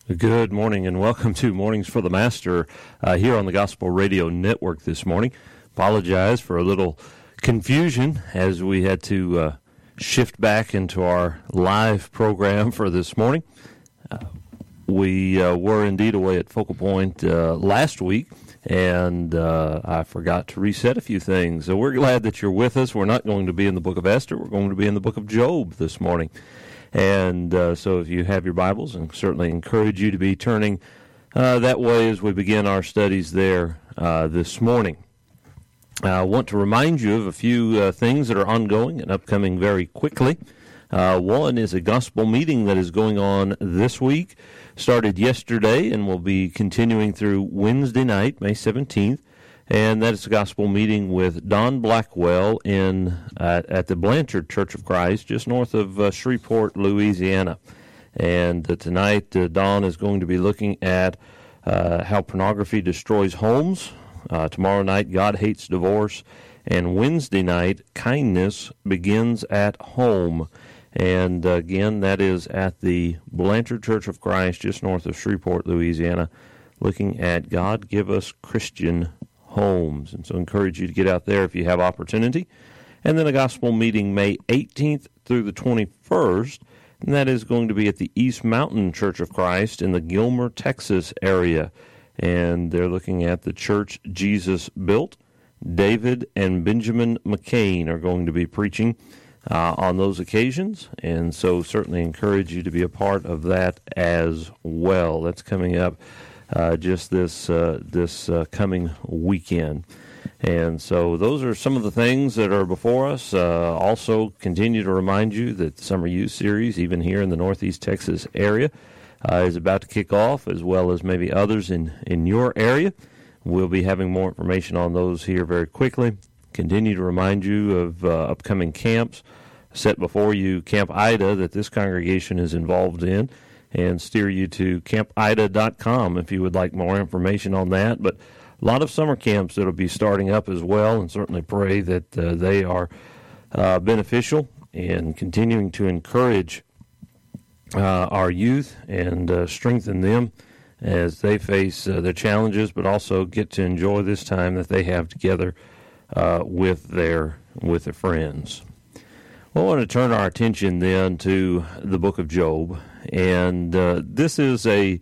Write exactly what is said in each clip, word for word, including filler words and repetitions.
Good morning and welcome to Mornings for the Master uh, here on the Gospel Radio Network this morning. Apologize for a little confusion as we had to uh, shift back into our live program for this morning. Uh, we uh, were indeed away at Focal Point uh, last week, and uh, I forgot to reset a few things. So we're glad that you're with us. We're not going to be in the book of Esther. We're going to be in the book of Job this morning. And uh, so if you have your Bibles, and certainly encourage you to be turning uh, that way as we begin our studies there uh, this morning. I want to remind you of a few uh, things that are ongoing and upcoming very quickly. Uh, one is a gospel meeting that is going on this week, started yesterday and will be continuing through Wednesday night, May seventeenth. And that is a gospel meeting with Don Blackwell in uh, at the Blanchard Church of Christ, just north of uh, Shreveport, Louisiana. And uh, tonight, uh, Don is going to be looking at uh, how pornography destroys homes. Uh, tomorrow night, God Hates Divorce. And Wednesday night, Kindness Begins at Home. And uh, again, that is at the Blanchard Church of Christ, just north of Shreveport, Louisiana, looking at God Give Us Christian Homes. And so I encourage you to get out there if you have opportunity. And then a gospel meeting May eighteenth through the twenty-first, and that is going to be at the East Mountain Church of Christ in the Gilmer, Texas area. And they're looking at the church Jesus built. David and Benjamin McCain are going to be preaching uh, on those occasions, and so certainly encourage you to be a part of that as well. That's coming up Uh, just this uh, this uh, coming weekend. And so those are some of the things that are before us. Uh, also continue to remind you that the Summer Youth Series, even here in the Northeast Texas area, uh, is about to kick off, as well as maybe others in, in your area. We'll be having more information on those here very quickly. Continue to remind you of uh, upcoming camps set before you, Camp Ida, that this congregation is involved in, and steer you to camp ida dot com if you would like more information on that. But a lot of summer camps that will be starting up as well, and certainly pray that uh, they are uh, beneficial and continuing to encourage uh, our youth and uh, strengthen them as they face uh, their challenges, but also get to enjoy this time that they have together uh, with their with their friends. Well, I want to turn our attention then to the book of Job. And uh, this is a,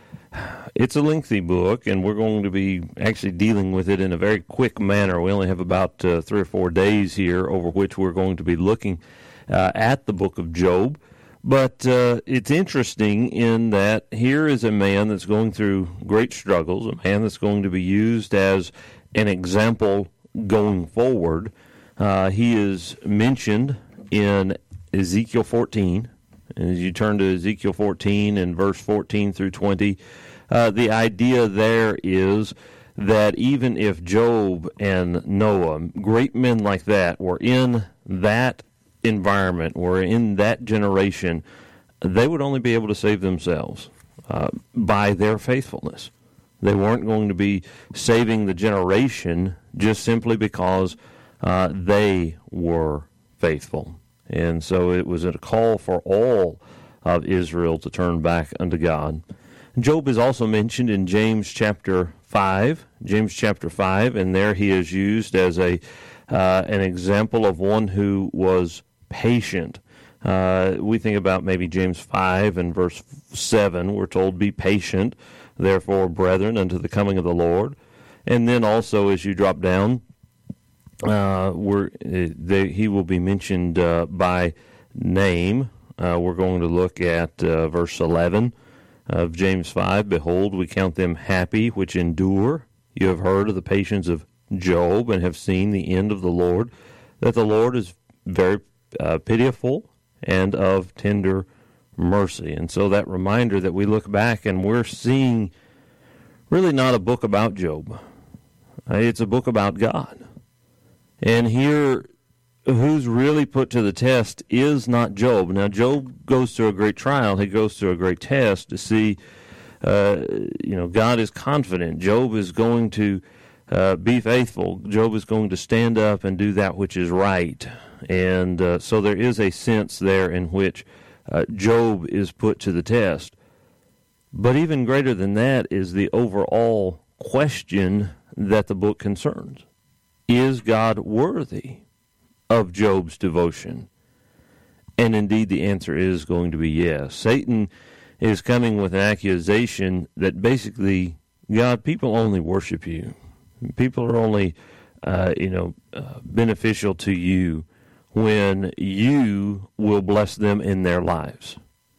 it's a lengthy book, and we're going to be actually dealing with it in a very quick manner. We only have about uh, three or four days here over which we're going to be looking uh, at the book of Job. But uh, it's interesting in that here is a man that's going through great struggles, a man that's going to be used as an example going forward. Uh, he is mentioned in Ezekiel fourteen. As you turn to Ezekiel fourteen and verse fourteen through twenty, uh, the idea there is that even if Job and Noah, great men like that, were in that environment, were in that generation, they would only be able to save themselves uh, by their faithfulness. They weren't going to be saving the generation just simply because uh, they were faithful. And so it was a call for all of Israel to turn back unto God. Job is also mentioned in James chapter five, James chapter five, and there he is used as a uh, an example of one who was patient. Uh, we think about maybe James five and verse seven, we're told, be patient, therefore, brethren, unto the coming of the Lord. And then also as you drop down, Uh, we're, uh, they, he will be mentioned uh, by name. Uh, we're going to look at uh, verse eleven of James five. Behold, we count them happy which endure. You have heard of the patience of Job and have seen the end of the Lord, that the Lord is very uh, pitiful and of tender mercy. And so that reminder that we look back and we're seeing really not a book about Job. Uh, it's a book about God. And here, who's really put to the test is not Job. Now, Job goes through a great trial. He goes through a great test to see, uh, you know, God is confident. Job is going to uh, be faithful. Job is going to stand up and do that which is right. And uh, so there is a sense there in which uh, Job is put to the test. But even greater than that is the overall question that the book concerns. Is God worthy of Job's devotion? And indeed the answer is going to be yes. Satan is coming with an accusation that basically, God, people only worship you. People are only, uh, you know, uh, beneficial to you when you will bless them in their lives.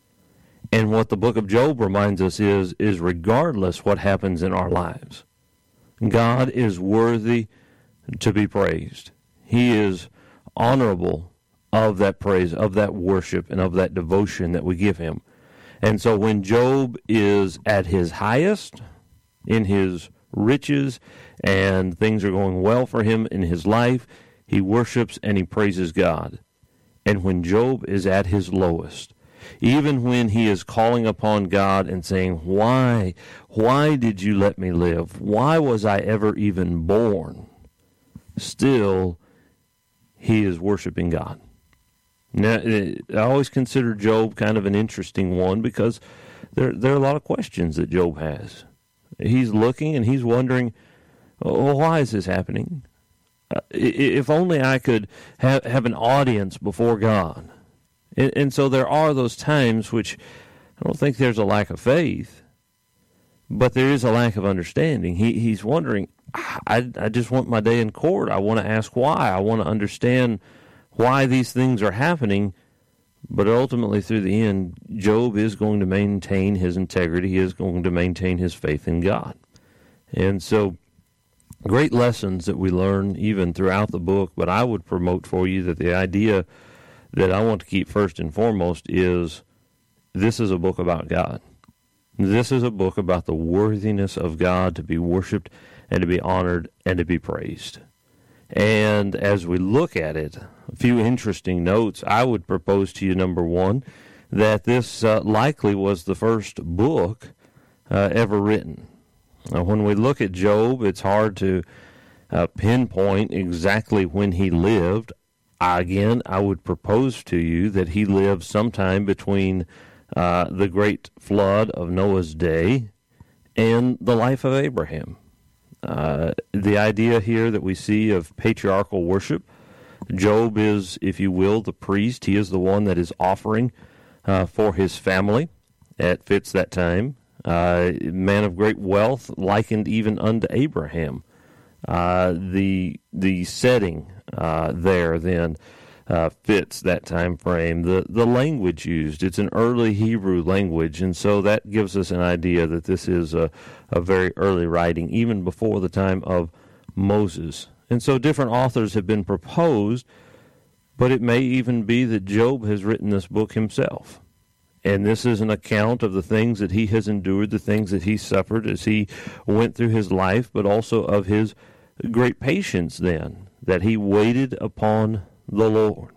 And what the book of Job reminds us is, is regardless what happens in our lives, God is worthy to be praised. He is honorable of that praise, of that worship, and of that devotion that we give him. And so when Job is at his highest, in his riches, and things are going well for him in his life, he worships and he praises God. And when Job is at his lowest, even when he is calling upon God and saying, why, why did you let me live? Why was I ever even born? Still, he is worshiping God. Now, I always consider Job kind of an interesting one because there, there are a lot of questions that Job has. He's looking and he's wondering, oh, why is this happening? Uh, if only I could have, have an audience before God. And, and so there are those times which I don't think there's a lack of faith, but there is a lack of understanding. He, he's wondering, I, I just want my day in court. I want to ask why. I want to understand why these things are happening. But ultimately, through the end, Job is going to maintain his integrity. He is going to maintain his faith in God. And so, great lessons that we learn even throughout the book. But I would promote for you that the idea that I want to keep first and foremost is this is a book about God. This is a book about the worthiness of God to be worshiped and to be honored and to be praised. And as we look at it, a few interesting notes. I would propose to you, number one, that this uh, likely was the first book uh, ever written. Now, when we look at Job, it's hard to uh, pinpoint exactly when he lived. Again, I would propose to you that he lived sometime between uh, the great flood of Noah's day and the life of Abraham. Uh, the idea here that we see of patriarchal worship, Job is, if you will, the priest. He is the one that is offering uh, for his family. It fits that time. Uh, man of great wealth, likened even unto Abraham. Uh, the the setting uh, there then uh, fits that time frame. The the language used, it's an early Hebrew language, and so that gives us an idea that this is a, a very early writing, even before the time of Moses. And so different authors have been proposed, but it may even be that Job has written this book himself. And this is an account of the things that he has endured, the things that he suffered as he went through his life, but also of his great patience then, that he waited upon the Lord.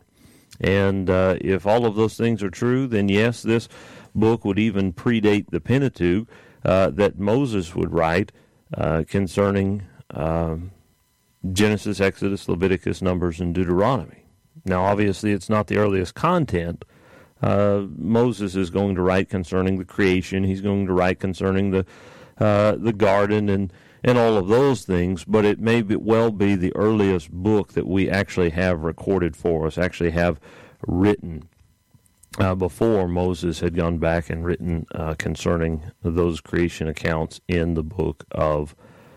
And uh, if all of those things are true, then yes, this book would even predate the Pentateuch uh, that Moses would write uh, concerning um, Genesis, Exodus, Leviticus, Numbers, and Deuteronomy. Now, obviously, it's not the earliest content. Uh, Moses is going to write concerning the creation. He's going to write concerning the uh, the garden and, and all of those things, but it may be, well be the earliest book that we actually have recorded for us, actually have written uh, before Moses had gone back and written uh, concerning those creation accounts in the book of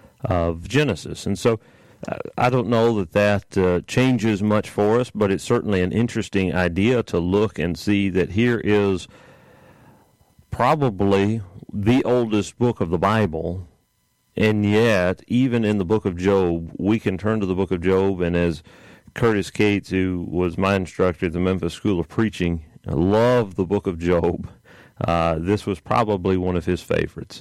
of Genesis. And so I don't know that that uh, changes much for us, but it's certainly an interesting idea to look and see that here is probably the oldest book of the Bible, and yet, even in the book of Job, we can turn to the book of Job, and as Curtis Cates, who was my instructor at the Memphis School of Preaching, loved the book of Job. Uh, this was probably one of his favorites.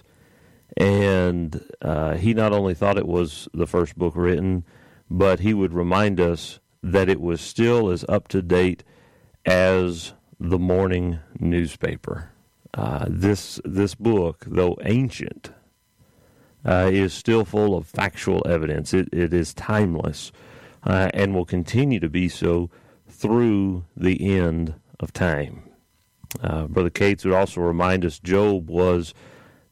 And uh, he not only thought it was the first book written, but he would remind us that it was still as up-to-date as the morning newspaper. Uh, this this book, though ancient, uh, is still full of factual evidence. It, it is timeless uh, and will continue to be so through the end of time. Uh, Brother Cates would also remind us Job was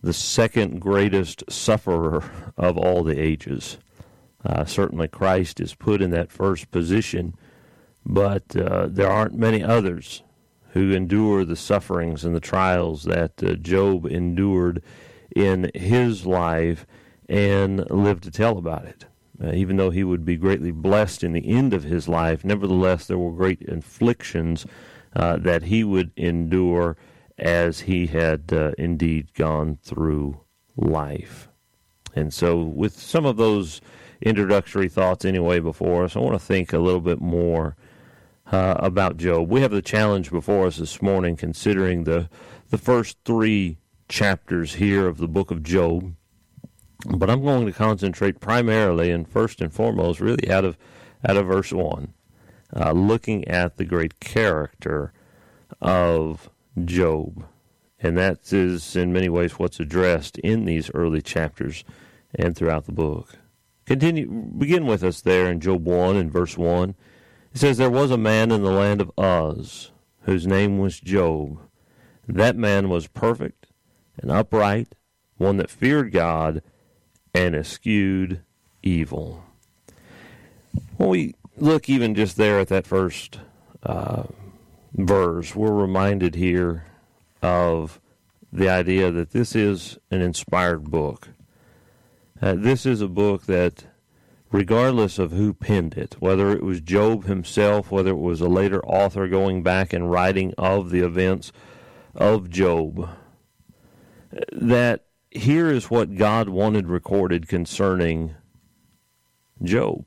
the second greatest sufferer of all the ages. Uh, certainly Christ is put in that first position, but uh, there aren't many others who endure the sufferings and the trials that uh, Job endured in his life and lived to tell about it. Uh, even though he would be greatly blessed in the end of his life, nevertheless there were great afflictions uh, that he would endure as he had uh, indeed gone through life. And so with some of those introductory thoughts anyway before us, I want to think a little bit more uh, about Job. We have the challenge before us this morning considering the the first three chapters here of the book of Job, but I'm going to concentrate primarily and first and foremost really out of out of verse one, uh, looking at the great character of Job. And that is in many ways what's addressed in these early chapters and throughout the book. Continue, begin with us there in Job one and verse one. It says, "There was a man in the land of Uz, whose name was Job. That man was perfect and upright, one that feared God and eschewed evil." When we look even just there at that first uh, verse, we're reminded here of the idea that this is an inspired book. Uh, this is a book that, regardless of who penned it, whether it was Job himself, whether it was a later author going back and writing of the events of Job, that here is what God wanted recorded concerning Job.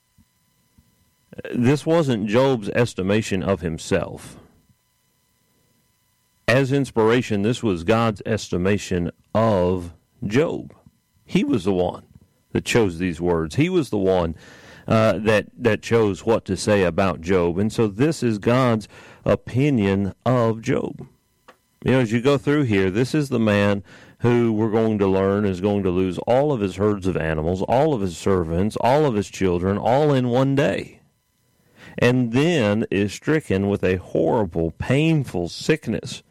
This wasn't Job's estimation of himself. As inspiration, this was God's estimation of Job. He was the one that chose these words. He was the one uh, that that chose what to say about Job. And so this is God's opinion of Job. You know, as you go through here, this is the man who we're going to learn is going to lose all of his herds of animals, all of his servants, all of his children, all in one day. And then is stricken with a horrible, painful sickness.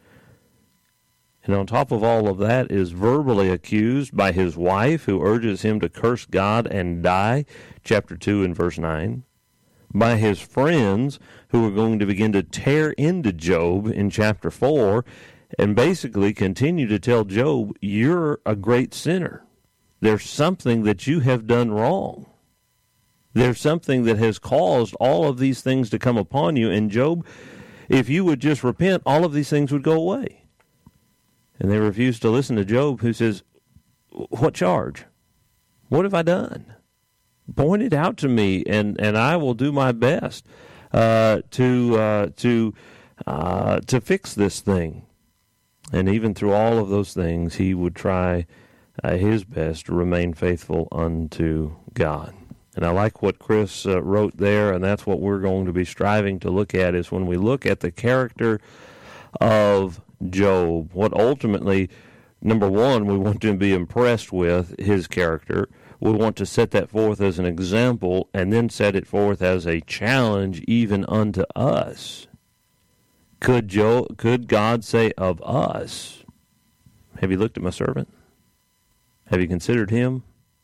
And on top of all of that is verbally accused by his wife, who urges him to curse God and die, chapter two and verse nine. By his friends, who are going to begin to tear into Job in chapter four, and basically continue to tell Job, you're a great sinner. There's something that you have done wrong. There's something that has caused all of these things to come upon you. And Job, if you would just repent, all of these things would go away. And they refuse to listen to Job, who says, what charge? What have I done? Point it out to me, and, and I will do my best uh, to uh, to uh, to fix this thing. And even through all of those things, he would try uh, his best to remain faithful unto God. And I like what Chris uh, wrote there, and that's what we're going to be striving to look at, is when we look at the character of Job, what ultimately, number one, we want to be impressed with his character. We want to set that forth as an example and then set it forth as a challenge even unto us. Could Job, could God say of us, have you looked at my servant? Have you considered him?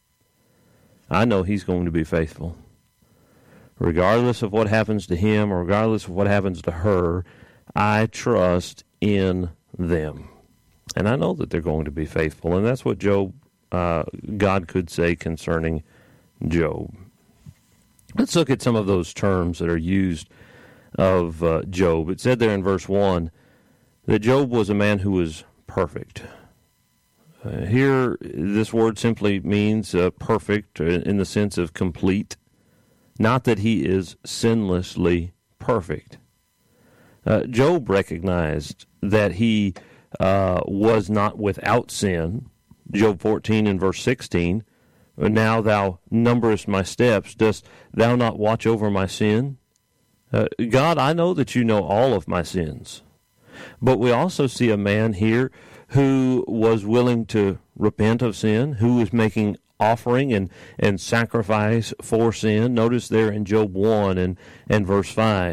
I know he's going to be faithful. Regardless of what happens to him or regardless of what happens to her, I trust in them. And I know that they're going to be faithful. And that's what Job, uh, God could say concerning Job. Let's look at some of those terms that are used of uh, Job. It said there in verse one that Job was a man who was perfect. Uh, here, this word simply means uh, perfect in the sense of complete, not that he is sinlessly perfect. Uh, Job recognized that he uh, was not without sin. Job fourteen and verse sixteen, now thou numberest my steps, dost thou not watch over my sin? Uh, God, I know that you know all of my sins. But we also see a man here who was willing to repent of sin, who was making offering and, and sacrifice for sin. Notice there in Job one and, and verse five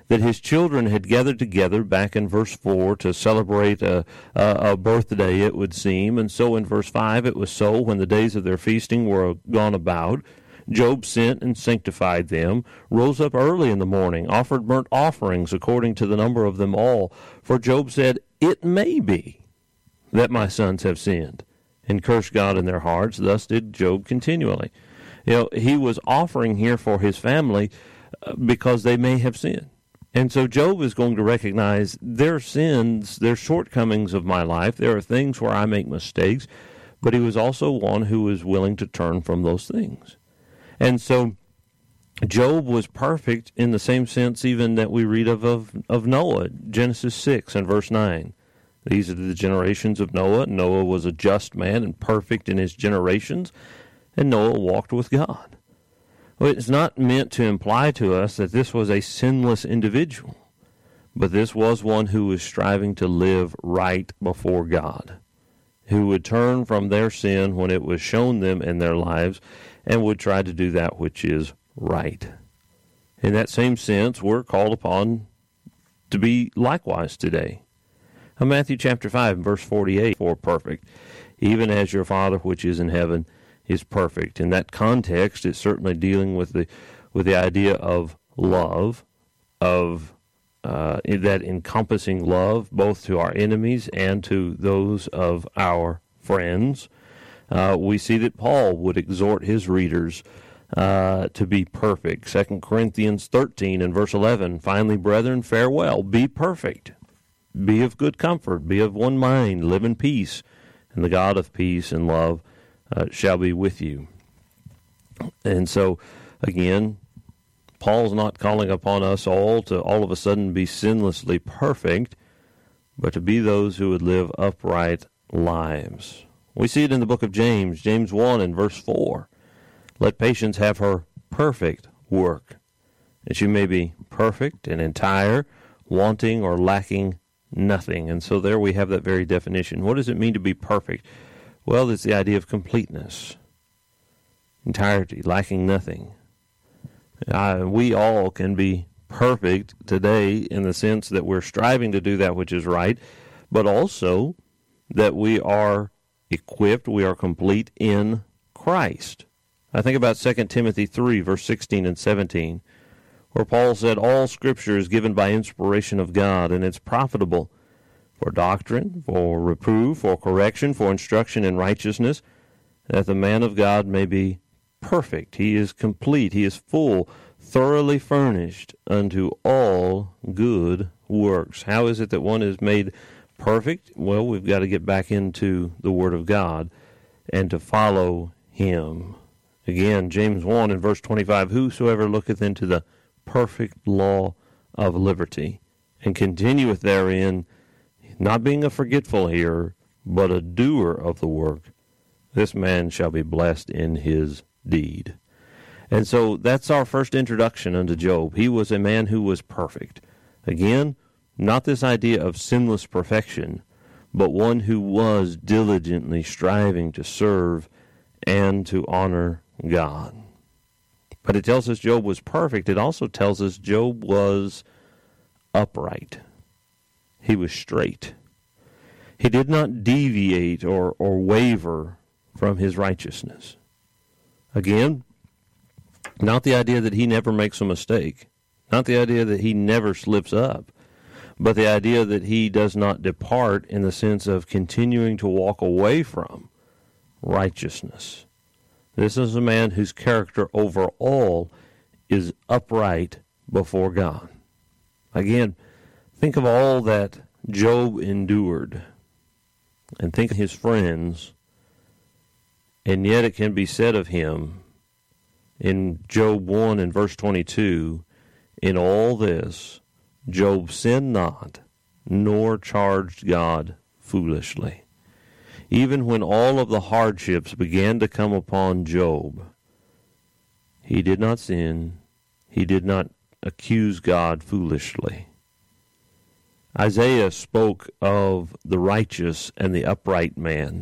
that his children had gathered together back in verse four to celebrate a, a, a birthday, it would seem. And so in verse five, it was so when the days of their feasting were gone about, Job sent and sanctified them, rose up early in the morning, offered burnt offerings according to the number of them all. For Job said, "It may be that my sons have sinned," and cursed God in their hearts. Thus did Job continually. You know, he was offering here for his family uh, because they may have sinned. And so Job is going to recognize their sins, their shortcomings of my life. There are things where I make mistakes, but he was also one who was willing to turn from those things. And so Job was perfect in the same sense even that we read of, of, of Noah, Genesis six and verse nine. These are the generations of Noah. Noah was a just man and perfect in his generations, and Noah walked with God. Well, it's not meant to imply to us that this was a sinless individual, but this was one who was striving to live right before God, who would turn from their sin when it was shown them in their lives and would try to do that which is right. In that same sense, we're called upon to be likewise today. In Matthew chapter five, verse forty-eight, for perfect, even as your Father which is in heaven is perfect. In that context, it's certainly dealing with the with the idea of love, of uh, that encompassing love both to our enemies and to those of our friends. Uh, we see that Paul would exhort his readers uh, to be perfect. Second Corinthians thirteen and verse eleven, finally, brethren, farewell, be perfect, be of good comfort, be of one mind, live in peace, and the God of peace and love Uh, shall be with you. And so, again, Paul's not calling upon us all to all of a sudden be sinlessly perfect, but to be those who would live upright lives. We see it in the book of James, James one and verse four. Let patience have her perfect work, that you may be perfect and entire, wanting or lacking nothing. And so there we have that very definition. What does it mean to be perfect? Well, it's the idea of completeness, entirety, lacking nothing. Uh, we all can be perfect today in the sense that we're striving to do that which is right, but also that we are equipped, we are complete in Christ. I think about Second Timothy three, verse sixteen and seventeen, where Paul said, all Scripture is given by inspiration of God, and it's profitable for doctrine, for reproof, for correction, for instruction in righteousness, that the man of God may be perfect. He is complete. He is full, thoroughly furnished unto all good works. How is it that one is made perfect? Well, we've got to get back into the Word of God and to follow Him. Again, James one and verse twenty-five, whosoever looketh into the perfect law of liberty, and continueth therein, not being a forgetful hearer, but a doer of the work, this man shall be blessed in his deed. And so that's our first introduction unto Job. He was a man who was perfect. Again, not this idea of sinless perfection, but one who was diligently striving to serve and to honor God. But it tells us Job was perfect. It also tells us Job was upright. He was straight. He did not deviate or, or waver from his righteousness. Again, not the idea that he never makes a mistake, not the idea that he never slips up, but the idea that he does not depart in the sense of continuing to walk away from righteousness. This is a man whose character overall is upright before God. Again, think of all that Job endured, and think of his friends, and yet it can be said of him in Job one and verse twenty-two, in all this, Job sinned not, nor charged God foolishly. Even when all of the hardships began to come upon Job, he did not sin, he did not accuse God foolishly. Isaiah spoke of the righteous and the upright man.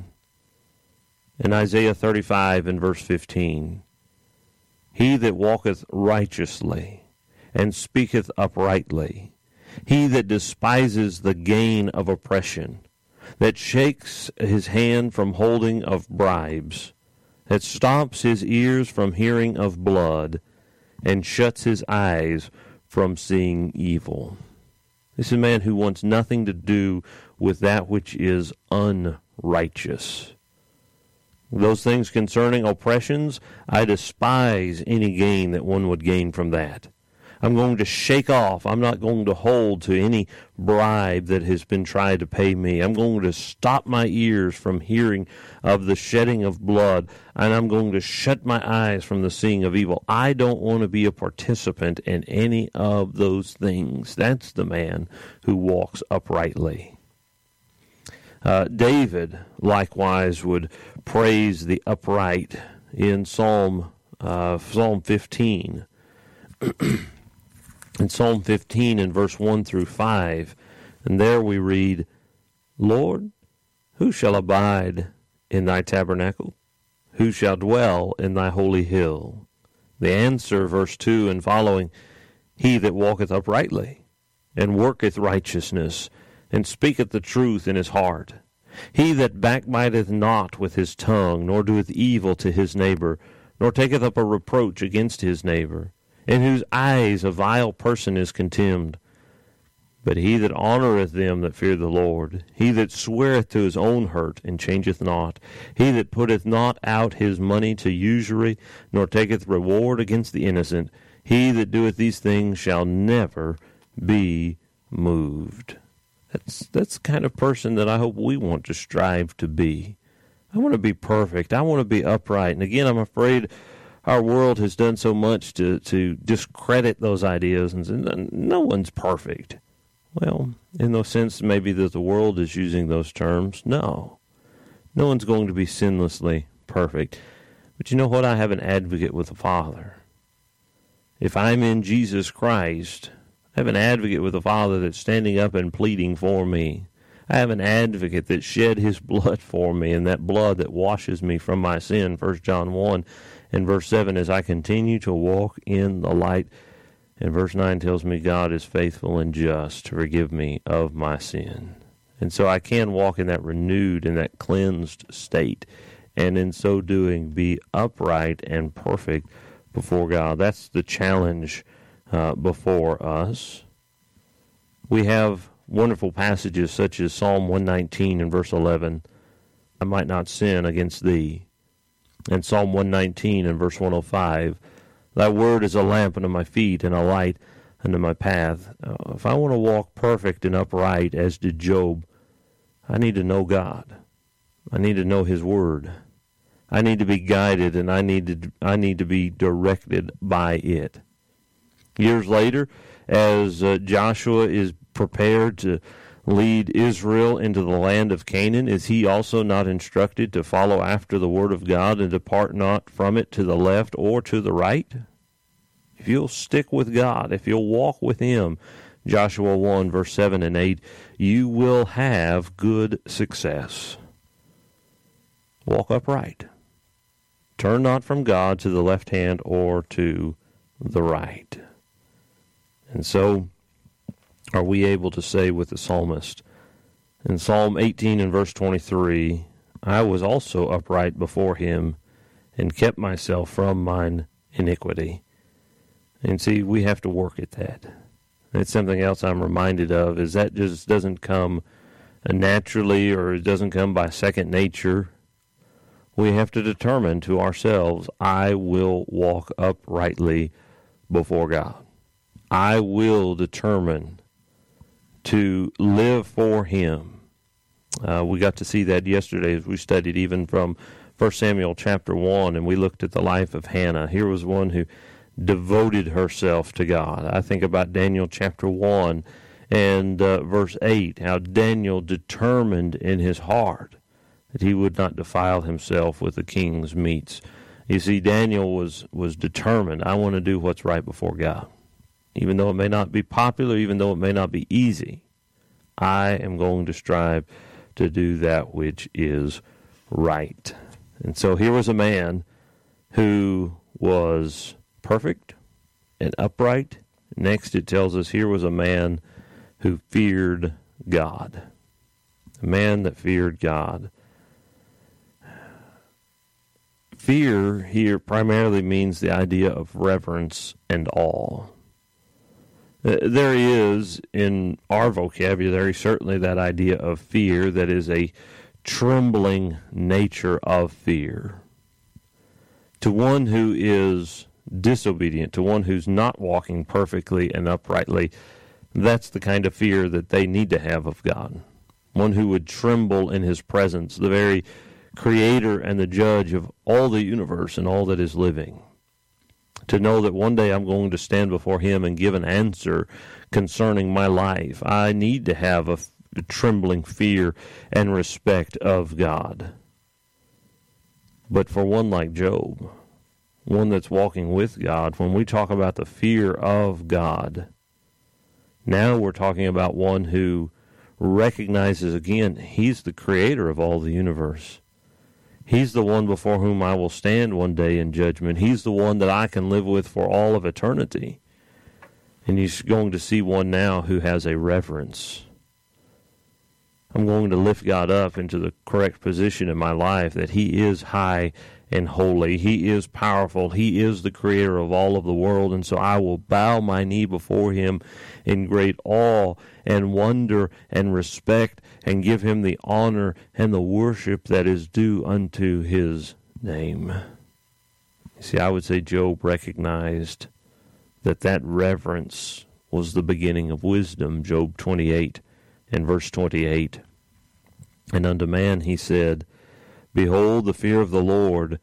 In Isaiah thirty-five and verse fifteen, he that walketh righteously and speaketh uprightly. He that despises the gain of oppression, that shakes his hand from holding of bribes, that stops his ears from hearing of blood, and shuts his eyes from seeing evil. This is a man who wants nothing to do with that which is unrighteous. Those things concerning oppressions, I despise any gain that one would gain from that. I'm going to shake off. I'm not going to hold to any bribe that has been tried to pay me. I'm going to stop my ears from hearing of the shedding of blood, and I'm going to shut my eyes from the seeing of evil. I don't want to be a participant in any of those things. That's the man who walks uprightly. Uh, David, likewise, would praise the upright in Psalm uh, Psalm fifteen. In Psalm fifteen, in verse one through five, and there we read, Lord, who shall abide in thy tabernacle? Who shall dwell in thy holy hill? The answer, verse two and following, he that walketh uprightly, and worketh righteousness, and speaketh the truth in his heart. He that backbiteth not with his tongue, nor doeth evil to his neighbor, nor taketh up a reproach against his neighbor, in whose eyes a vile person is contemned. But he that honoureth them that fear the Lord, he that sweareth to his own hurt, and changeth not, he that putteth not out his money to usury, nor taketh reward against the innocent, he that doeth these things shall never be moved. That's that's the kind of person that I hope we want to strive to be. I want to be perfect. I want to be upright. And again, I'm afraid our world has done so much to, to discredit those ideas, and say, no one's perfect. Well, in the sense maybe that the world is using those terms, no. No one's going to be sinlessly perfect. But you know what? I have an advocate with the Father. If I'm in Jesus Christ, I have an advocate with the Father that's standing up and pleading for me. I have an advocate that shed his blood for me, and that blood that washes me from my sin, First John one and verse seven, as I continue to walk in the light. And verse nine tells me God is faithful and just to forgive me of my sin. And so I can walk in that renewed and that cleansed state, and in so doing be upright and perfect before God. That's the challenge uh, before us. We have wonderful passages such as Psalm one nineteen and verse eleven, I might not sin against thee. And Psalm one nineteen and verse one oh five, thy word is a lamp unto my feet and a light unto my path. Uh, if I want to walk perfect and upright as did Job, I need to know God. I need to know his word. I need to be guided, and I need to I need to be directed by it. Years later, as uh, Joshua is prepared to lead Israel into the land of Canaan, is he also not instructed to follow after the word of God and depart not from it to the left or to the right? If you'll stick with God, if you'll walk with him, Joshua one, verse seven and eight, you will have good success. Walk upright. Turn not from God to the left hand or to the right. And so are we able to say with the psalmist in Psalm eighteen and verse twenty-three, I was also upright before him and kept myself from mine iniquity. And see, we have to work at that. It's something else I'm reminded of, is that just doesn't come naturally, or it doesn't come by second nature. We have to determine to ourselves, I will walk uprightly before God. I will determine to live for him. Uh, we got to see that yesterday as we studied even from First Samuel chapter one, and we looked at the life of Hannah. Here was one who devoted herself to God. I think about Daniel chapter one and uh, verse eight, how Daniel determined in his heart that he would not defile himself with the king's meats. You see, Daniel was, was determined, I want to do what's right before God. Even though it may not be popular, even though it may not be easy, I am going to strive to do that which is right. And so here was a man who was perfect and upright next it tells us here was a man who feared God. A man that feared God. Fear here primarily means the idea of reverence and awe. There is, in our vocabulary, certainly that idea of fear that is a trembling nature of fear. To one who is disobedient, to one who's not walking perfectly and uprightly, that's the kind of fear that they need to have of God. One who would tremble in his presence, the very creator and the judge of all the universe and all that is living. To know that one day I'm going to stand before him and give an answer concerning my life. I need to have a, a trembling fear and respect of God. But for one like Job, one that's walking with God, when we talk about the fear of God, now we're talking about one who recognizes again, he's the creator of all the universe. He's the one before whom I will stand one day in judgment. He's the one that I can live with for all of eternity. And he's going to see one now who has a reverence. I'm going to lift God up into the correct position in my life, that he is high and holy. He is powerful. He is the creator of all of the world. And so I will bow my knee before him in great awe and wonder and respect, and give him the honor and the worship that is due unto his name. You see, I would say Job recognized that that reverence was the beginning of wisdom. Job twenty-eight and verse twenty-eight. And unto man he said, Behold, the fear of the Lord,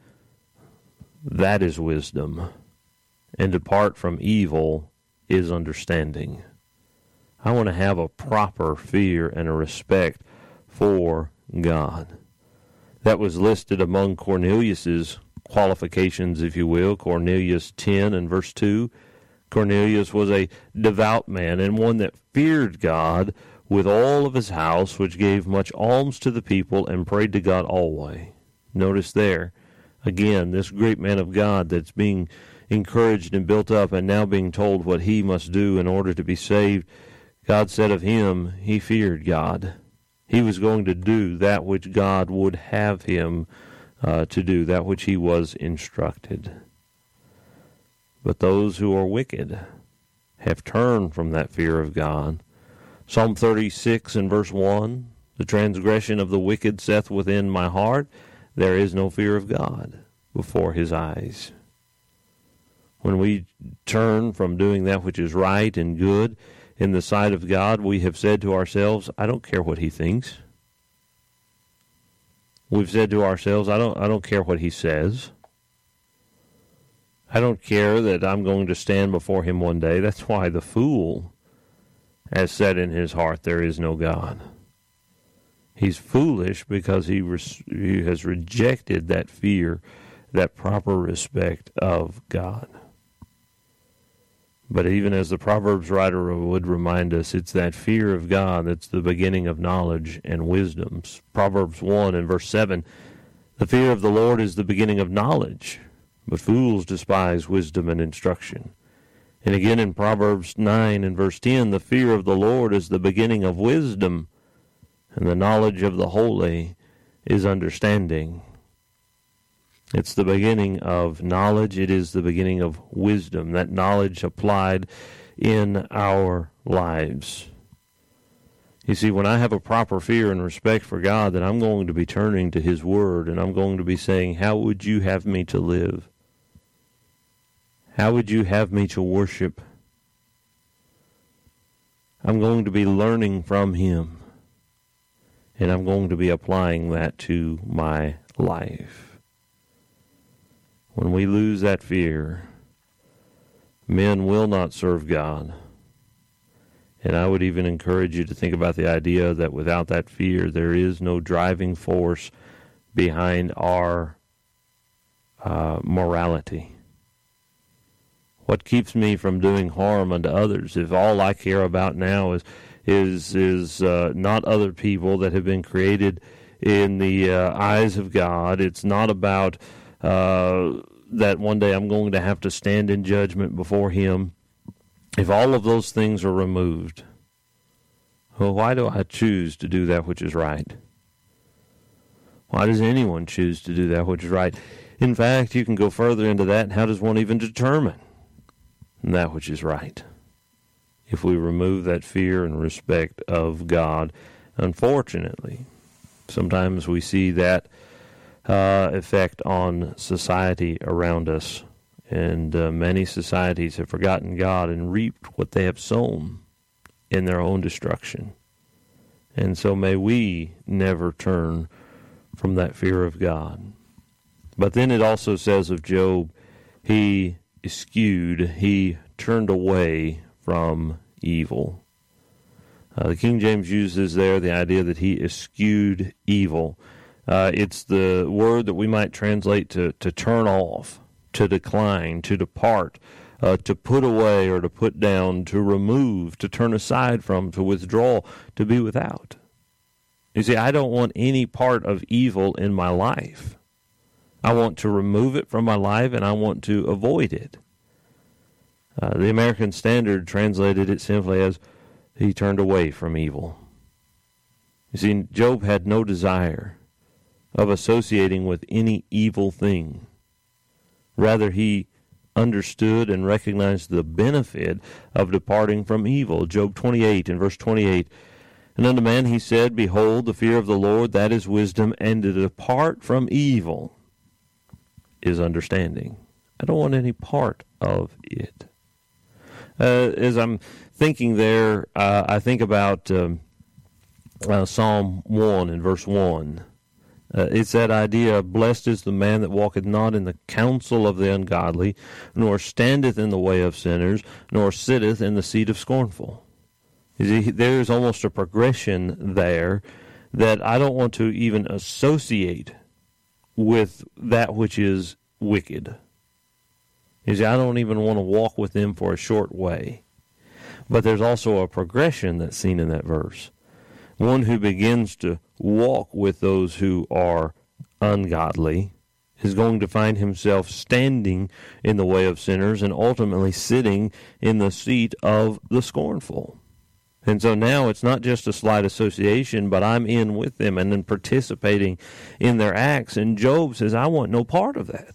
that is wisdom, and depart from evil is understanding. I want to have a proper fear and a respect for God. That was listed among Cornelius's qualifications, if you will. Cornelius ten and verse two. Cornelius was a devout man, and one that feared God with all of his house, which gave much alms to the people, and prayed to God always. Notice there, again, this great man of God that's being encouraged and built up, and now being told what he must do in order to be saved. God said of him, he feared God. He was going to do that which God would have him uh, to do, that which he was instructed. But those who are wicked have turned from that fear of God. Psalm thirty-six and verse one, the transgression of the wicked saith within my heart, there is no fear of God before his eyes. When we turn from doing that which is right and good in the sight of God, we have said to ourselves, I don't care what he thinks. We've said to ourselves, I don't I don't care what he says. I don't care that I'm going to stand before him one day. That's why the fool has said in his heart, there is no God. He's foolish because he, res- he has rejected that fear, that proper respect of God. But even as the Proverbs writer would remind us, it's that fear of God that's the beginning of knowledge and wisdom. Proverbs one and verse seven, the fear of the Lord is the beginning of knowledge, but fools despise wisdom and instruction. And again in Proverbs nine and verse ten, the fear of the Lord is the beginning of wisdom, and the knowledge of the holy is understanding. It's the beginning of knowledge. It is the beginning of wisdom, that knowledge applied in our lives. You see, when I have a proper fear and respect for God, then I'm going to be turning to his word, and I'm going to be saying, how would you have me to live? How would you have me to worship? I'm going to be learning from him, and I'm going to be applying that to my life. When we lose that fear, men will not serve God. And I would even encourage you to think about the idea that without that fear, there is no driving force behind our uh, morality. What keeps me from doing harm unto others? If all I care about now is is is uh, not other people that have been created in the uh, eyes of God, it's not about Uh, that one day I'm going to have to stand in judgment before him. if all of those things are removed, well, why do I choose to do that which is right? Why does anyone choose to do that which is right? In fact, you can go further into that. How does one even determine that which is right? If we remove that fear and respect of God, unfortunately, sometimes we see that uh, effect on society around us. And uh, many societies have forgotten God and reaped what they have sown in their own destruction. And so may we never turn from that fear of God. But then it also says of Job, he eschewed, he turned away from evil. Uh, the King James uses there the idea that he eschewed evil. Uh, it's the word that we might translate to, to turn off, to decline, to depart, uh, to put away or to put down, to remove, to turn aside from, to withdraw, to be without. You see, I don't want any part of evil in my life. I want to remove it from my life, and I want to avoid it. Uh, the American Standard translated it simply as, he turned away from evil. You see, Job had no desire of associating with any evil thing. Rather, he understood and recognized the benefit of departing from evil. Job twenty-eight and verse twenty-eight, and unto man he said, behold, the fear of the Lord, that is wisdom, and to depart from evil is understanding. I don't want any part of it. Uh, as I'm thinking there, uh, I think about um, uh, Psalm one and verse one. Uh, it's that idea of blessed is the man that walketh not in the counsel of the ungodly, nor standeth in the way of sinners, nor sitteth in the seat of scornful. You see, there's almost a progression there that I don't want to even associate with that which is wicked. You see, I don't even want to walk with them for a short way. But there's also a progression that's seen in that verse. One who begins to walk with those who are ungodly is going to find himself standing in the way of sinners and ultimately sitting in the seat of the scornful. And so now it's not just a slight association, but I'm in with them and then participating in their acts. And Job says, I want no part of that.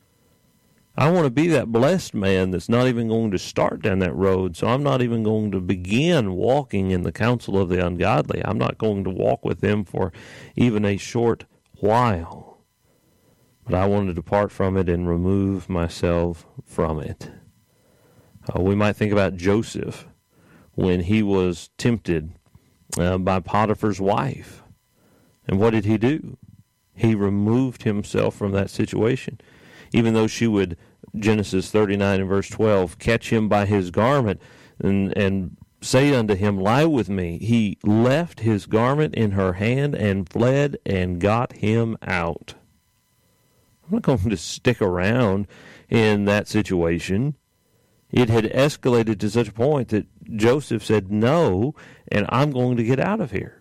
I want to be that blessed man that's not even going to start down that road, so I'm not even going to begin walking in the counsel of the ungodly. I'm not going to walk with them for even a short while. But I want to depart from it and remove myself from it. Uh, we might think about Joseph when he was tempted uh, by Potiphar's wife. And what did he do? He removed himself from that situation. Even though she would, Genesis thirty-nine and verse twelve, catch him by his garment and, and say unto him, lie with me, he left his garment in her hand and fled and got him out. I'm not going to stick around in that situation. It had escalated to such a point that Joseph said, no, and I'm going to get out of here.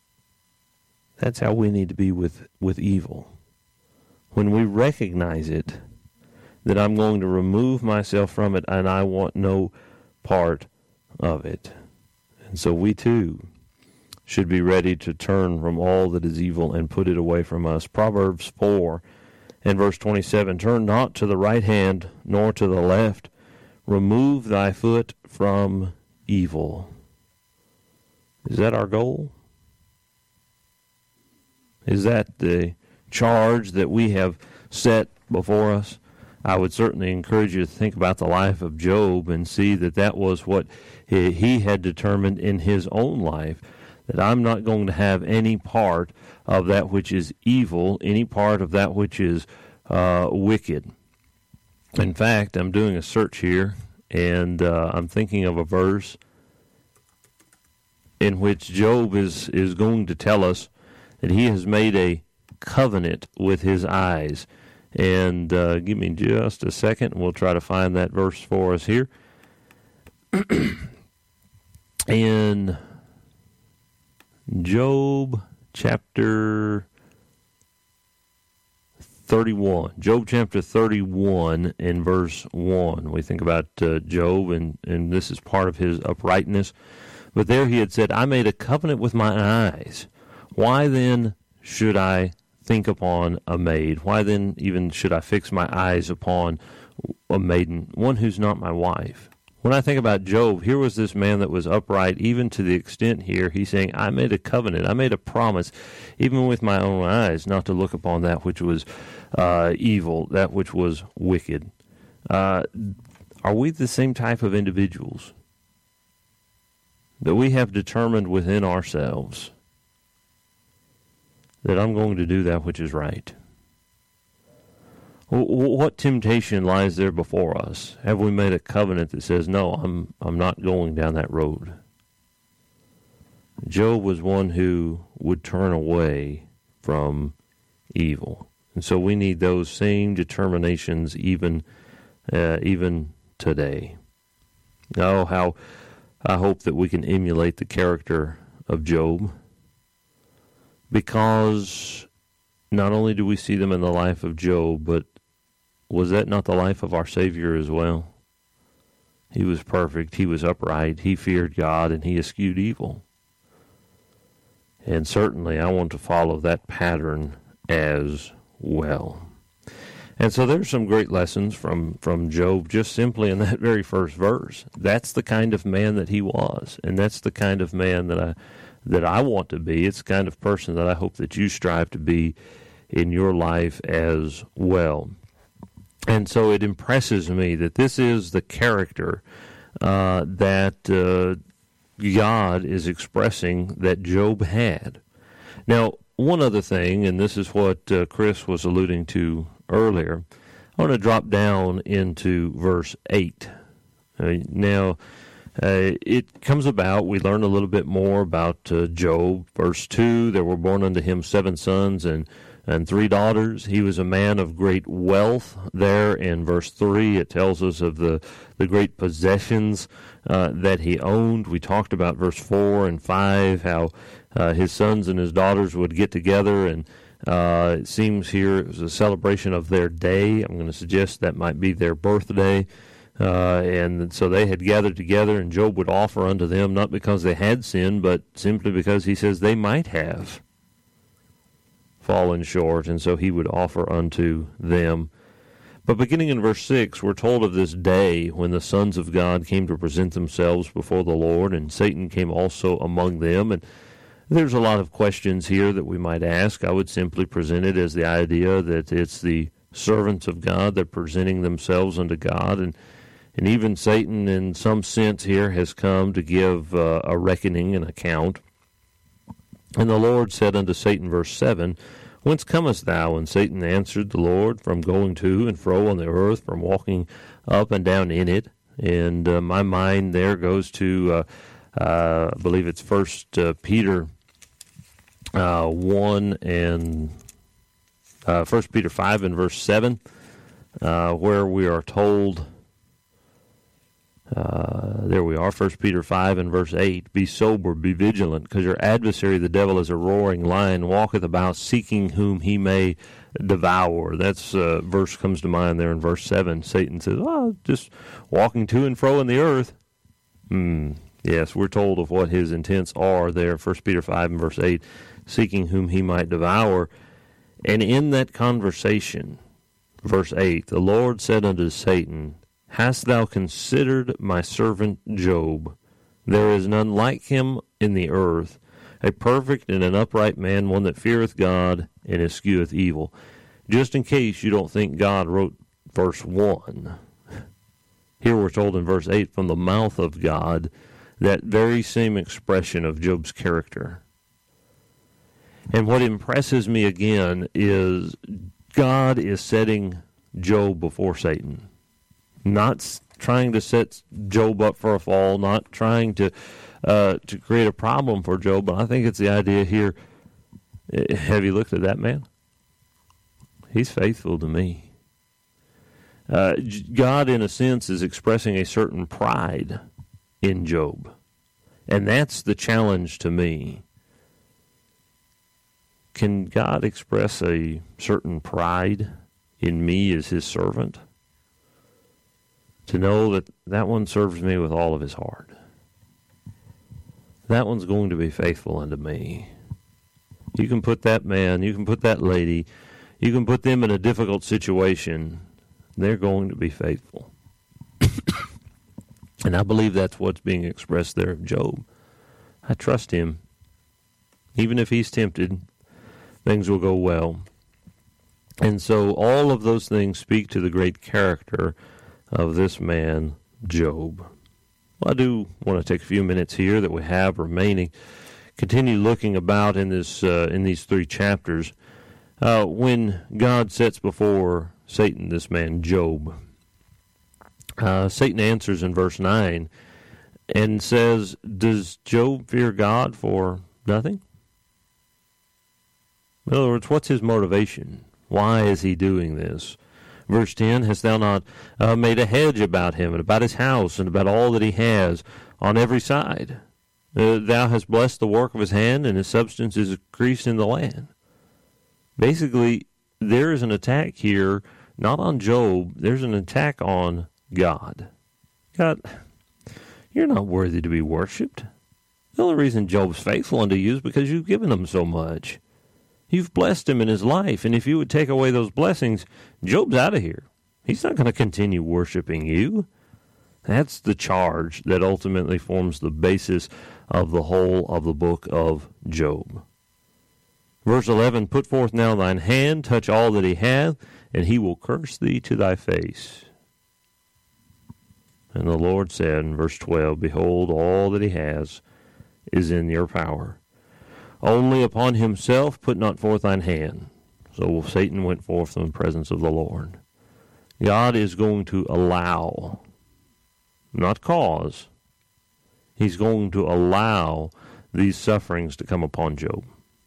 That's how we need to be with, with evil. When we recognize it, that I'm going to remove myself from it and I want no part of it. And so we too should be ready to turn from all that is evil and put it away from us. Proverbs four and verse twenty-seven, turn not to the right hand nor to the left. Remove thy foot from evil. Is that our goal? Is that the charge that we have set before us? I would certainly encourage you to think about the life of Job and see that that was what he, he had determined in his own life, that I'm not going to have any part of that which is evil, any part of that which is uh, wicked. In fact, I'm doing a search here, and uh, I'm thinking of a verse in which Job is, is going to tell us that he has made a covenant with his eyes. And uh, give me just a second, and we'll try to find that verse for us here. In Job chapter thirty-one. Job chapter thirty-one and verse one. We think about uh, Job, and, and this is part of his uprightness. But there he had said, I made a covenant with my eyes. Why then should I think upon a maid? Why then even should I fix my eyes upon a maiden, one who's not my wife? When I think about Job, here was this man that was upright, even to the extent here, he's saying, I made a covenant, I made a promise, even with my own eyes, not to look upon that which was uh, evil, that which was wicked. Uh, are we the same type of individuals that we have determined within ourselves that I'm going to do that which is right? What temptation lies there before us? Have we made a covenant that says, no, I'm I'm not going down that road? Job was one who would turn away from evil. And so we need those same determinations even uh, even today. Oh, how I hope that we can emulate the character of Job, because not only do we see them in the life of Job, but was that not the life of our Savior as well? He was perfect, he was upright, he feared God, and he eschewed evil. And certainly I want to follow that pattern as well. And so there's some great lessons from, from Job just simply in that very first verse. That's the kind of man that he was, and that's the kind of man that I that I want to be. It's the kind of person that I hope that you strive to be in your life as well. And so it impresses me that this is the character uh, that uh, God is expressing that Job had. Now, one other thing, and this is what uh, Chris was alluding to earlier, I want to drop down into verse eight. Uh, now, uh, it comes about, we learn a little bit more about uh, Job. Verse two, there were born unto him seven sons and and three daughters. He was a man of great wealth. There in verse three, it tells us of the, the great possessions uh, that he owned. We talked about verse four and five, how uh, his sons and his daughters would get together, and uh, it seems here it was a celebration of their day. I'm going to suggest that might be their birthday. Uh, and so they had gathered together, and Job would offer unto them, not because they had sinned, but simply because he says they might have fallen short, and so he would offer unto them. But beginning in verse six, we're told of this day when the sons of God came to present themselves before the Lord, and Satan came also among them. And there's a lot of questions here that we might ask. I would simply present it as the idea that it's the servants of God that are presenting themselves unto God, and and even Satan in some sense here has come to give uh, a reckoning, an account. And the Lord said unto Satan, verse seven, Whence comest thou? And Satan answered the Lord, From going to and fro on the earth, from walking up and down in it. And uh, my mind there goes to, uh, uh, I believe it's First uh, Peter uh, one and uh, First Peter five and verse seven, uh, where we are told. Uh, there we are, First Peter five and verse eight, Be sober, be vigilant, because your adversary the devil is a roaring lion, walketh about seeking whom he may devour. That's uh, verse comes to mind there in verse seven. Satan says, oh, just walking to and fro in the earth. Hmm. Yes, we're told of what his intents are there, First Peter five and verse eight, seeking whom he might devour. And in that conversation, verse eight, the Lord said unto Satan, Hast thou considered my servant Job? There is none like him in the earth, a perfect and an upright man, one that feareth God and escheweth evil. Just in case you don't think God wrote verse one, here we're told in verse eight, from the mouth of God, that very same expression of Job's character. And what impresses me again is God is setting Job before Satan. Not trying to set Job up for a fall, not trying to uh, to create a problem for Job, but I think it's the idea here. Have you looked at that man? He's faithful to me. Uh, God, in a sense, is expressing a certain pride in Job. And that's the challenge to me. can God express a certain pride in me as his servant? To know that that one serves me with all of his heart. That one's going to be faithful unto me. You can put that man, you can put that lady, you can put them in a difficult situation. They're going to be faithful. And I believe that's what's being expressed there of Job. I trust him. Even if he's tempted, things will go well. And so all of those things speak to the great character of this man, Job. Well, I do want to take a few minutes here that we have remaining. Continue looking about in this uh, in these three chapters. Uh, when God sets before Satan this man, Job, uh, Satan answers in verse nine and says, does Job fear God for nothing? In other words, what's his motivation? Why is he doing this? Verse ten, hast thou not uh, made a hedge about him and about his house and about all that he has on every side? Uh, thou hast blessed the work of his hand, and his substance is increased in the land. Basically, there is an attack here, not on Job, there's an attack on God. God, you're not worthy to be worshipped. The only reason Job's faithful unto you is because you've given him so much. You've blessed him in his life, and if you would take away those blessings, Job's out of here. He's not going to continue worshiping you. That's the charge that ultimately forms the basis of the whole of the book of Job. Verse eleven, put forth now thine hand, touch all that he hath, and he will curse thee to thy face. And the Lord said in verse twelve, behold, all that he has is in your power. Only upon himself put not forth thine hand. So Satan went forth from the presence of the Lord. God is going to allow, not cause, he's going to allow these sufferings to come upon Job.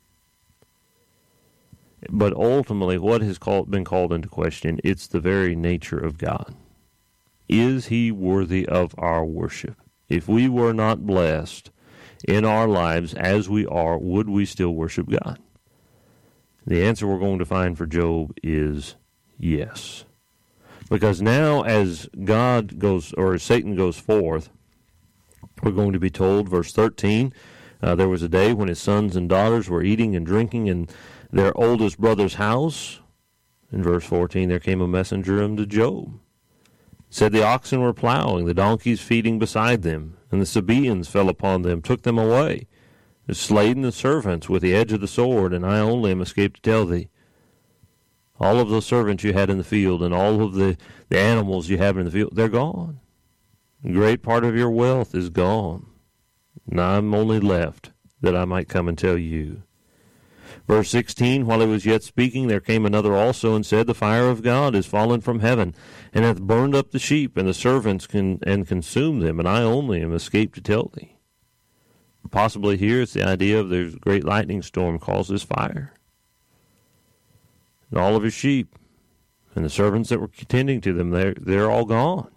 But ultimately, what has called, been called into question, it's the very nature of God. Is he worthy of our worship? If we were not blessed in our lives as we are, would we still worship God? The answer we're going to find for Job is yes. Because now as God goes, or as Satan goes forth, we're going to be told, verse thirteen, uh, there was a day when his sons and daughters were eating and drinking in their oldest brother's house. In verse fourteen, there came a messenger unto Job. It said the oxen were plowing, the donkeys feeding beside them, and the Sabaeans fell upon them, took them away, and slain the servants with the edge of the sword, and I only am escaped to tell thee. All of those servants you had in the field, and all of the, the animals you have in the field, they're gone. A great part of your wealth is gone. And I'm only left that I might come and tell you. Verse sixteen, while he was yet speaking, there came another also and said, the fire of God is fallen from heaven, and hath burned up the sheep and the servants can, and consumed them, and I only am escaped to tell thee. Possibly here it's the idea of there's a great lightning storm causes fire. And all of his sheep and the servants that were tending to them, they're, they're all gone.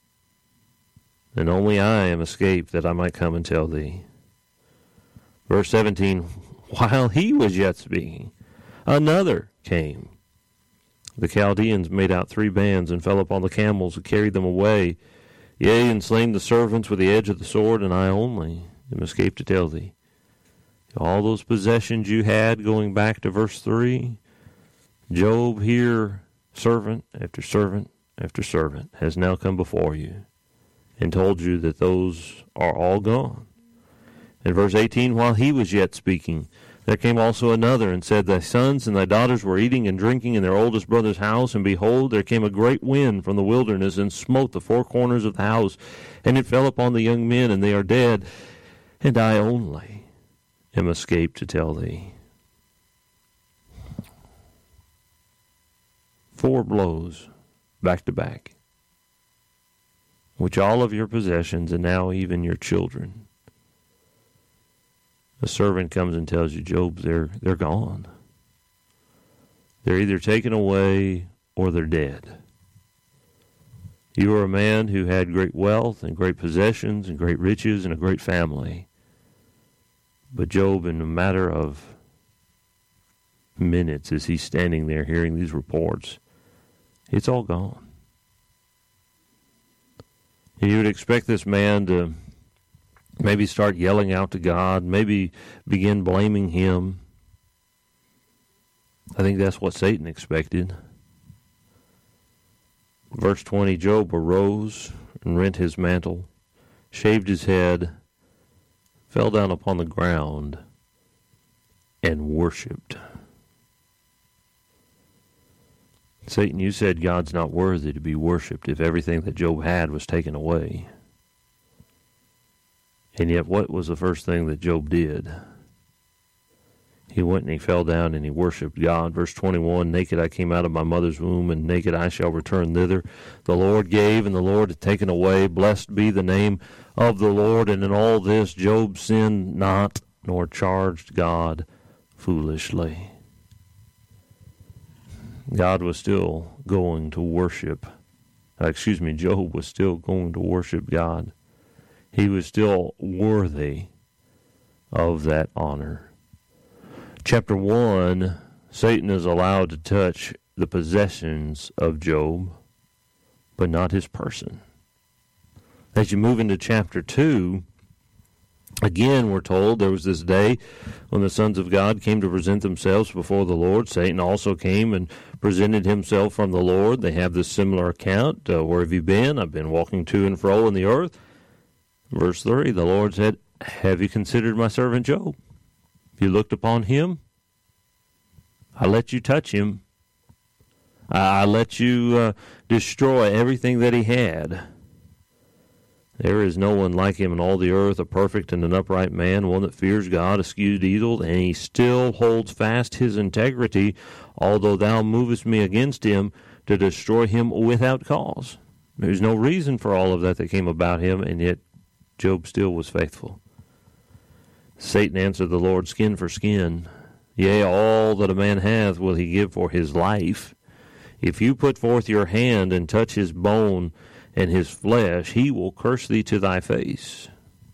And only I am escaped that I might come and tell thee. Verse seventeen, while he was yet speaking, another came. The Chaldeans made out three bands and fell upon the camels and carried them away. Yea, and slain the servants with the edge of the sword, and I only am escaped to tell thee. All those possessions you had, going back to verse three, Job here, servant after servant after servant, has now come before you and told you that those are all gone. In verse eighteen, while he was yet speaking, there came also another and said, thy sons and thy daughters were eating and drinking in their oldest brother's house, and behold, there came a great wind from the wilderness and smote the four corners of the house, and it fell upon the young men, and they are dead, and I only am escaped to tell thee. Four blows back to back, which all of your possessions and now even your children. A servant comes and tells you, Job, they're they're gone. They're either taken away or they're dead. You are a man who had great wealth and great possessions and great riches and a great family. But Job, in a matter of minutes as he's standing there hearing these reports, it's all gone. And you would expect this man to maybe start yelling out to God, maybe begin blaming him. I think that's what Satan expected. Verse twenty, Job arose and rent his mantle, shaved his head, fell down upon the ground, and worshipped. Satan, you said God's not worthy to be worshipped if everything that Job had was taken away. And yet, what was the first thing that Job did? He went and he fell down and he worshipped God. Verse twenty-one, naked I came out of my mother's womb, and naked I shall return thither. The Lord gave, and the Lord hath taken away. Blessed be the name of the Lord. And in all this Job sinned not, nor charged God foolishly. God was still going to worship. Uh, excuse me, Job was still going to worship God. He was still worthy of that honor. Chapter one, Satan is allowed to touch the possessions of Job, but not his person. As you move into chapter two, again, we're told there was this day when the sons of God came to present themselves before the Lord. Satan also came and presented himself from the Lord. They have this similar account. Uh, where have you been? I've been walking to and fro in the earth. Verse three, the Lord said, have you considered my servant Job? If you looked upon him, I let you touch him. I, I let you uh, destroy everything that he had. There is no one like him in all the earth, a perfect and an upright man, one that fears God, eschewed evil, and he still holds fast his integrity, although thou movest me against him to destroy him without cause. There's no reason for all of that that came about him, and yet Job still was faithful. Satan answered the Lord, skin for skin. Yea, all that a man hath will he give for his life. If you put forth your hand and touch his bone and his flesh, he will curse thee to thy face.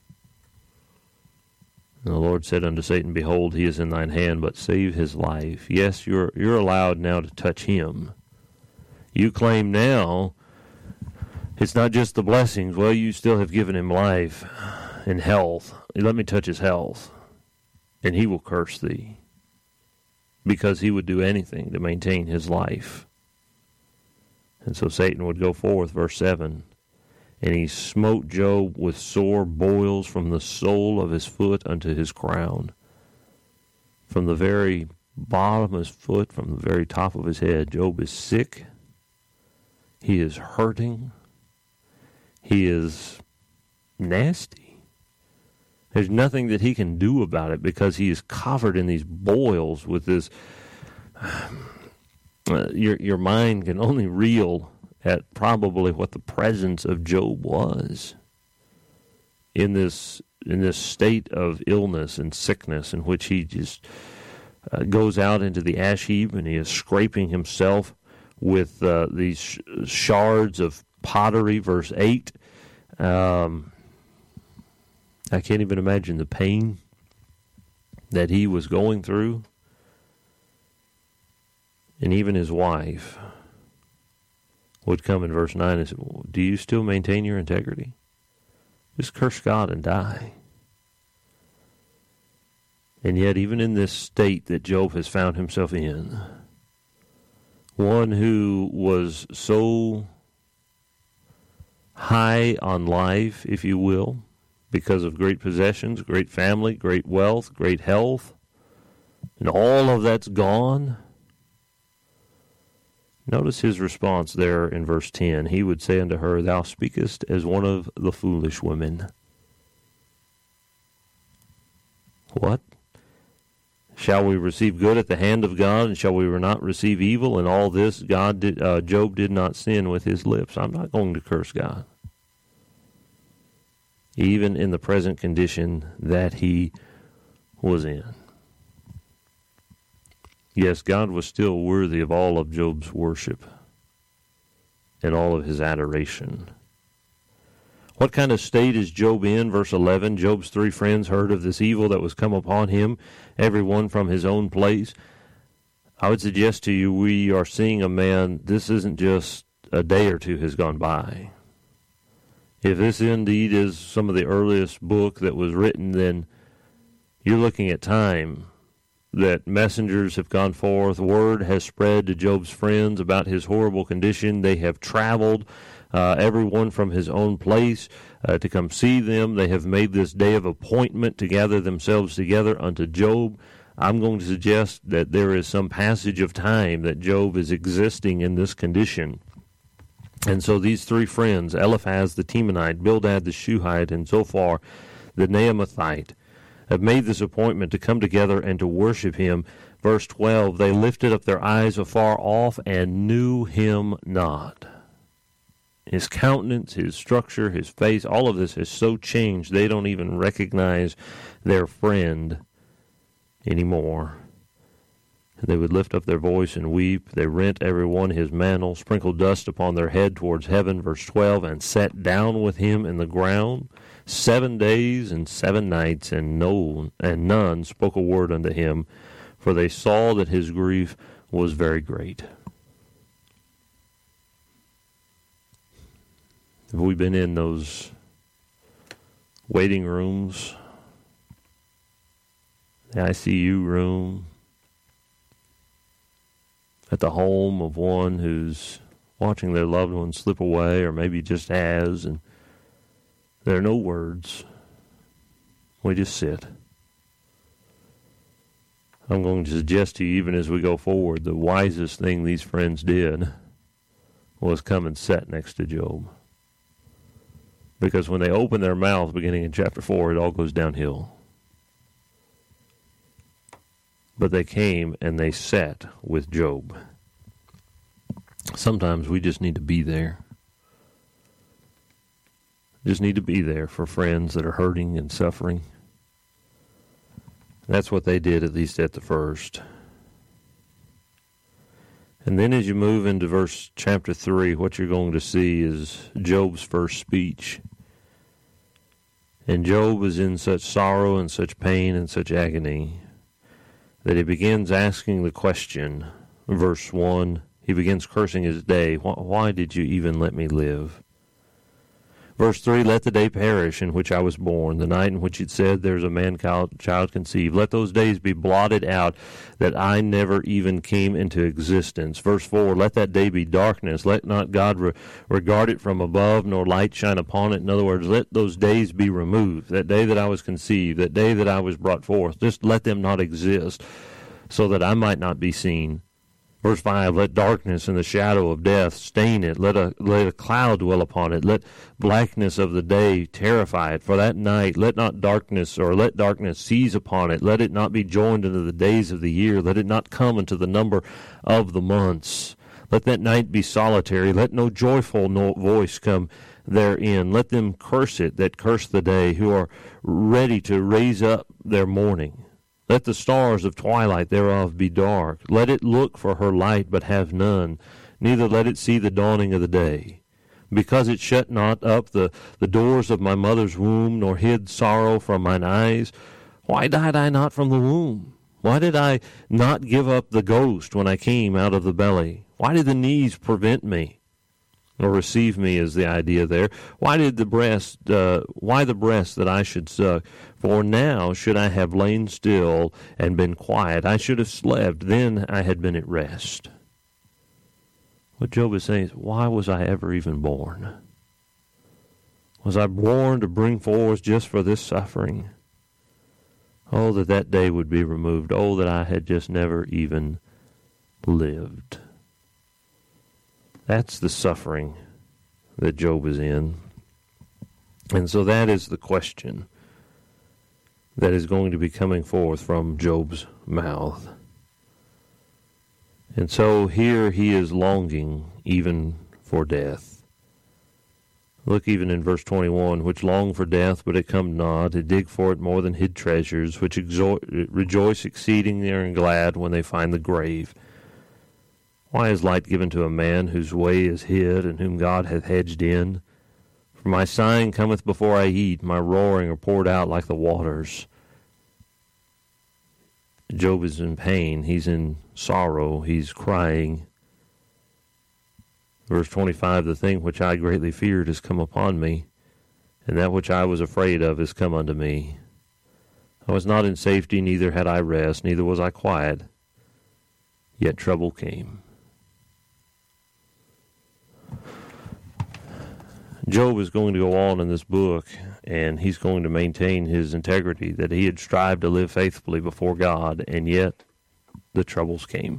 And the Lord said unto Satan, behold, he is in thine hand, but save his life. Yes, you're you're allowed now to touch him. You claim now it's not just the blessings. Well, you still have given him life and health. Let me touch his health, and he will curse thee, because he would do anything to maintain his life. And so Satan would go forth, verse seven, and he smote Job with sore boils from the sole of his foot unto his crown. From the very bottom of his foot, from the very top of his head, Job is sick. He is hurting. He is nasty. There's nothing that he can do about it because he is covered in these boils with this. Uh, your your mind can only reel at probably what the presence of Job was in this in this state of illness and sickness, in which he just uh, goes out into the ash heap and he is scraping himself with uh, these sh- shards of pottery. Verse eight. Um, I can't even imagine the pain that he was going through. And even his wife would come in verse nine and say, well, do you still maintain your integrity? Just curse God and die. And yet, even in this state that Job has found himself in, one who was so high on life, if you will, because of great possessions, great family, great wealth, great health, and all of that's gone. Notice his response there in verse ten. He would say unto her, thou speakest as one of the foolish women. What? Shall we receive good at the hand of God, and shall we not receive evil? In all this, God did, uh, Job did not sin with his lips. I'm not going to curse God, even in the present condition that he was in. Yes, God was still worthy of all of Job's worship and all of his adoration. What kind of state is Job in? Verse eleven, Job's three friends heard of this evil that was come upon him, every one from his own place. I would suggest to you we are seeing a man, this isn't just a day or two has gone by. If this indeed is some of the earliest book that was written, then you're looking at time that messengers have gone forth. Word has spread to Job's friends about his horrible condition. They have traveled, uh, everyone from his own place, uh, to come see them. They have made this day of appointment to gather themselves together unto Job. I'm going to suggest that there is some passage of time that Job is existing in this condition. And so these three friends, Eliphaz the Temanite, Bildad the Shuhite, and Zophar the Naamathite, have made this appointment to come together and to worship him. Verse twelve, they lifted up their eyes afar off and knew him not. His countenance, his structure, his face, all of this has so changed they don't even recognize their friend anymore. They would lift up their voice and weep. They rent every one his mantle, sprinkled dust upon their head towards heaven. Verse twelve, and sat down with him in the ground seven days and seven nights, and no and none spoke a word unto him, for they saw that his grief was very great. Have we been in those waiting rooms, the I C U room, at the home of one who's watching their loved one slip away, or maybe just has, and there are no words. We just sit. I'm going to suggest to you, even as we go forward, the wisest thing these friends did was come and sit next to Job. Because when they open their mouths, beginning in chapter four, it all goes downhill. But they came and they sat with Job. Sometimes we just need to be there. Just need to be there for friends that are hurting and suffering. That's what they did, at least at the first. And then as you move into verse chapter three, what you're going to see is Job's first speech. And Job is in such sorrow and such pain and such agony that he begins asking the question, verse one, he begins cursing his day. Why did you even let me live? Verse three, let the day perish in which I was born, the night in which it said, there's a man child conceived. Let those days be blotted out, that I never even came into existence. Verse four, let that day be darkness. Let not God re- regard it from above, nor light shine upon it. In other words, let those days be removed. That day that I was conceived, that day that I was brought forth, just let them not exist, so that I might not be seen. Verse five, let darkness and the shadow of death stain it. Let a, let a cloud dwell upon it. Let blackness of the day terrify it. For that night, let not darkness, or let darkness seize upon it. Let it not be joined into the days of the year. Let it not come into the number of the months. Let that night be solitary. Let no joyful no voice come therein. Let them curse it that curse the day, who are ready to raise up their mourning. Let the stars of twilight thereof be dark. Let it look for her light, but have none. Neither let it see the dawning of the day. Because it shut not up the, the doors of my mother's womb, nor hid sorrow from mine eyes. Why died I not from the womb? Why did I not give up the ghost when I came out of the belly? Why did the knees prevent me? Or receive me is the idea there. Why did the breast, uh, why the breast that I should suck? For now should I have lain still and been quiet. I should have slept, then I had been at rest. What Job is saying is, why was I ever even born? Was I born to bring forth just for this suffering? Oh, that that day would be removed. Oh, that I had just never even lived. That's the suffering that Job is in. And so that is the question that is going to be coming forth from Job's mouth. And so here he is longing even for death. Look even in verse twenty-one, which long for death, but it come not, to dig for it more than hid treasures, which exo- rejoice exceedingly and glad when they find the grave. Why is light given to a man whose way is hid, and whom God hath hedged in? For my sighing cometh before I eat, my roaring are poured out like the waters. Job is in pain. He's in sorrow. He's crying. Verse twenty-five, the thing which I greatly feared has come upon me, and that which I was afraid of is come unto me. I was not in safety, neither had I rest, neither was I quiet, yet trouble came. Job is going to go on in this book, and he's going to maintain his integrity, that he had strived to live faithfully before God, and yet the troubles came.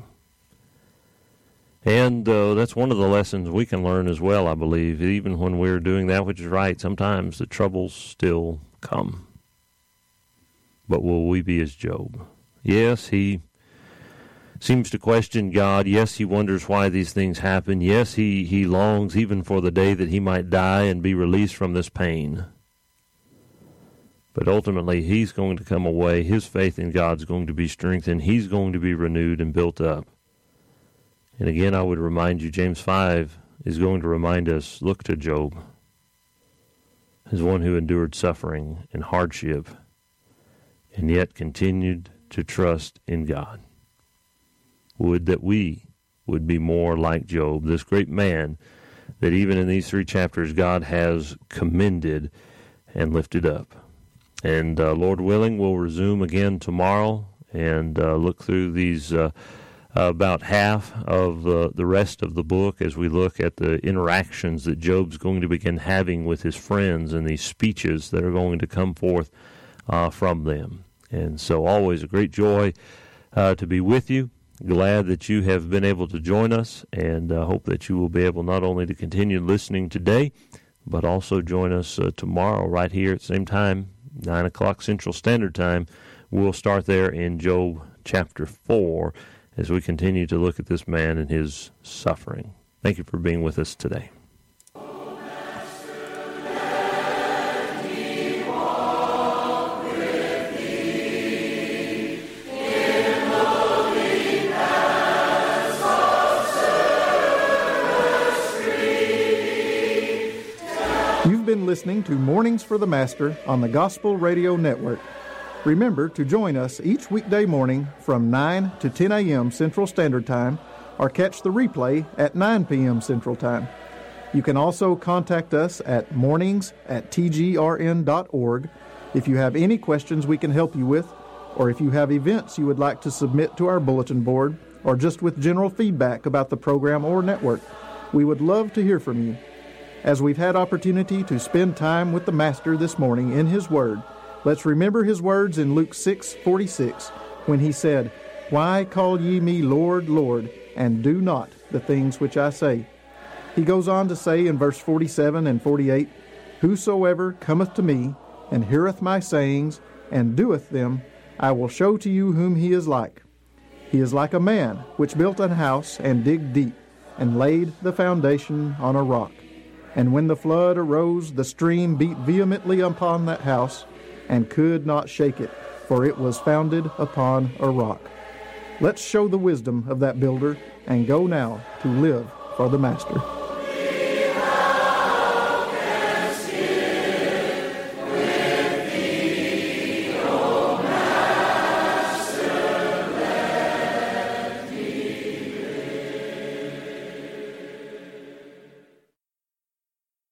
And uh, that's one of the lessons we can learn as well, I believe. Even when we're doing that which is right, sometimes the troubles still come. But will we be as Job? Yes, he seems to question God. Yes, he wonders why these things happen. Yes, he, he longs even for the day that he might die and be released from this pain. But ultimately, he's going to come away. His faith in God's going to be strengthened. He's going to be renewed and built up. And again, I would remind you, James five is going to remind us, look to Job as one who endured suffering and hardship and yet continued to trust in God. Would that we would be more like Job, this great man that even in these three chapters God has commended and lifted up. And uh, Lord willing, we'll resume again tomorrow and uh, look through these uh, about half of uh, the rest of the book as we look at the interactions that Job's going to begin having with his friends and these speeches that are going to come forth uh, from them. And so always a great joy uh, to be with you. Glad that you have been able to join us, and uh, hope that you will be able not only to continue listening today, but also join us uh, tomorrow right here at the same time, nine o'clock Central Standard Time. We'll start there in Job chapter four as we continue to look at this man and his suffering. Thank you for being with us today. You've been listening to Mornings for the Master on the Gospel Radio Network. Remember to join us each weekday morning from nine to ten a.m. Central Standard Time, or catch the replay at nine p.m. Central Time. You can also contact us at mornings at t g r n dot org if you have any questions we can help you with, or if you have events you would like to submit to our bulletin board, or just with general feedback about the program or network. We would love to hear from you. As we've had opportunity to spend time with the Master this morning in His Word, let's remember His words in Luke six forty-six, when He said, "Why call ye me Lord, Lord, and do not the things which I say?" He goes on to say in verse forty-seven and forty-eight, "Whosoever cometh to me, and heareth my sayings, and doeth them, I will show to you whom he is like. He is like a man which built an house, and digged deep, and laid the foundation on a rock. And when the flood arose, the stream beat vehemently upon that house, and could not shake it, for it was founded upon a rock." Let's show the wisdom of that builder, and go now to live for the Master.